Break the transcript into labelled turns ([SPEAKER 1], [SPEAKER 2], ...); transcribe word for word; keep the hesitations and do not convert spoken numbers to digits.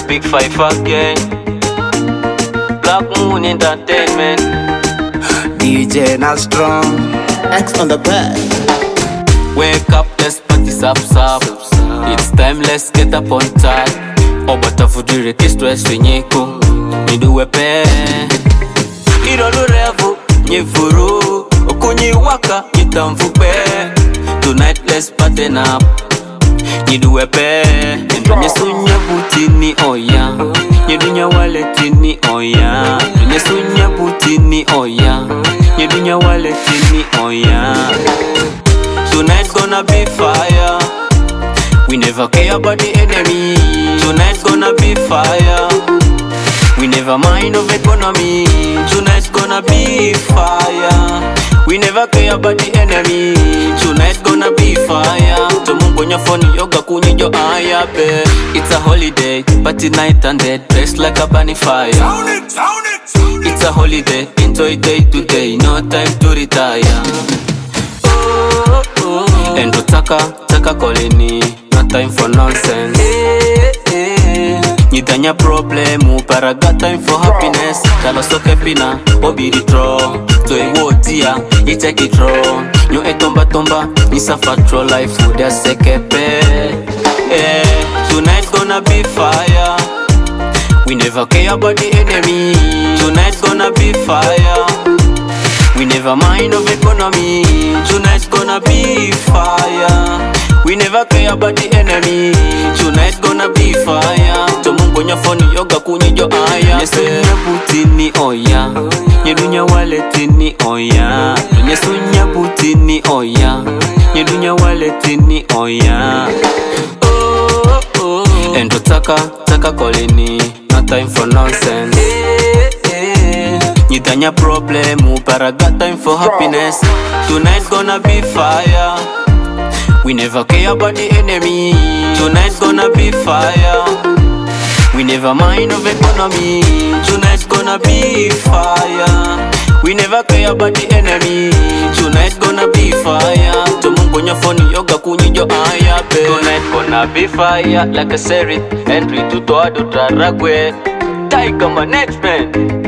[SPEAKER 1] big five again. Black Moon Entertainment.
[SPEAKER 2] D J not strong. X on the bed.
[SPEAKER 1] Wake up, let's party sap sap. It's time, let's get up on time. Obata fudire kistress nyeko. Niduwe pe. Irolu revo nyefuru. Okunyi waka nitamfupe. Tonight let's party up. Niduwe pe. Ndonye sunya butini oya. Nyedunya waletini oya. Ndonye sunya butini oya. Nyedunya waletini oya. Tonight's gonna be fire. We never care about the enemy. Tonight's gonna be fire. We never mind of economy. Tonight's gonna be fire. We never care about the enemy. Tonight's gonna be fire. Tomungonya phone yoga kunyo ayabe. It's a holiday, party night and dead, dressed like a bunny fire.
[SPEAKER 3] Sound it, sound it, sound it.
[SPEAKER 1] It's a holiday, enjoy day to day, no time to retire. Endo taka, taka kolini, no time for nonsense. Nidanya problemu, para got time for happiness. Kalo soke pina, obi di draw. To e wotia, i take it wrong. Nyo e tomba tomba, nisa fatro life food ya sekepe. Eh, tonight's gonna be fire. We never care about the enemy. Tonight's gonna be fire. We never mind of economy. Tonight's gonna be fire. We never care about the enemy. Tonight's gonna be fire. Tomungonya phone yoga kunyo aya. Nyesunya butini oya. Nyedunya waletini oya. Nyesunya butini oya. Nyedunya waletini oya. Oh oh. Endo taka taka kolini. No time for nonsense. Nidanya problemu, para got time for happiness. Tonight's gonna be fire. We never care about the enemy. Tonight's gonna be fire. We never mind of economy. Tonight's gonna be fire. We never care about the enemy. Tonight's gonna be fire. Tomungonya phone yoga kunyo ayabe. Tonight gonna be fire, like I said it. Henry Tutoado Taragwe. Tiger Management.